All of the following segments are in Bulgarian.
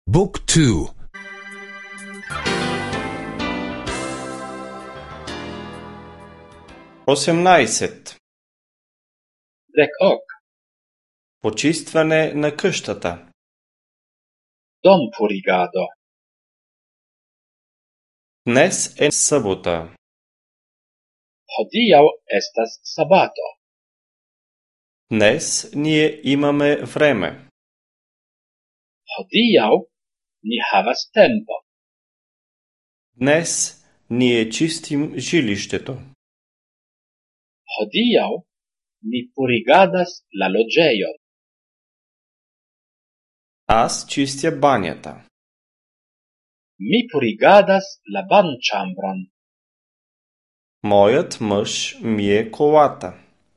Book 2. 18. Dek-ok. Почистване на къщата. Dompurigado. Днес е събота. Hodiaŭ estas sabato. Днес ние имаме време. Hodiaŭ ni havas tempo. Днес ние чистим жилището. Hodiaŭ ni purigadas la loĝejon. Аз чистя банята. Mi purigadas la banĉambron. Моят мъж мие колата.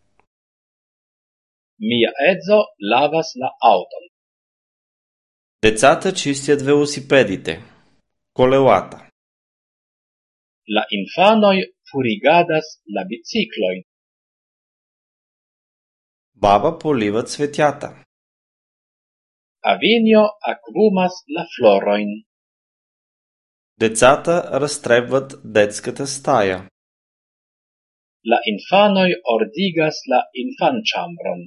Mia edzo lavas la aŭton. Децата чистят велосипедите. Колелата. La infanoj purigadas la biciklojn. Баба полива цветята. Avinjo akvumas la florojn. Децата разтребват детската стая. La infanoj ordigas la infanĉambron.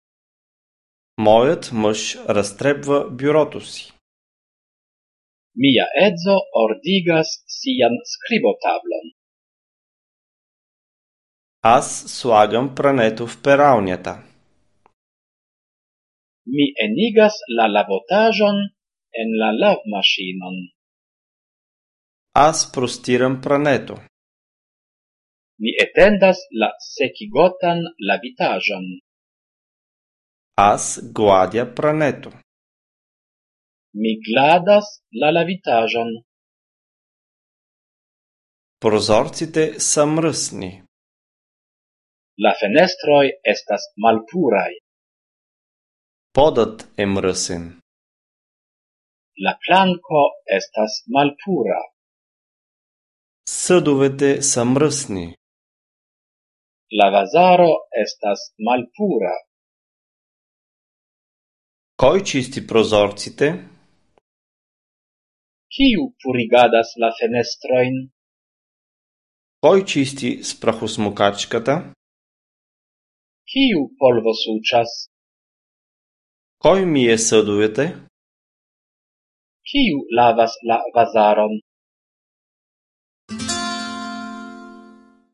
Моят мъж разтребва бюрото си. Mia edzo ordigas sian skribotablon. Аз слагам прането в пералнята. Mi enigas la lavotaĵon en la lavmaŝinon. Аз простирам прането. Mi etendas la sekigotan lavitaĵon. Аз гладя прането. Mi gladas la lavitaĵon. Прозорците са мръсни. La fenestroj estas malpuraj. Подът е мръсен. La planko estas malpura. Съдовете са мръсни. La vazaro estas malpura. Кой чисти прозорците? Kiu purigadas la fenestrojn? Кой чисти с прахосмокачката? Kiu polvosuĉas? Кой мие съдовете? Kiu lavas la vazaron?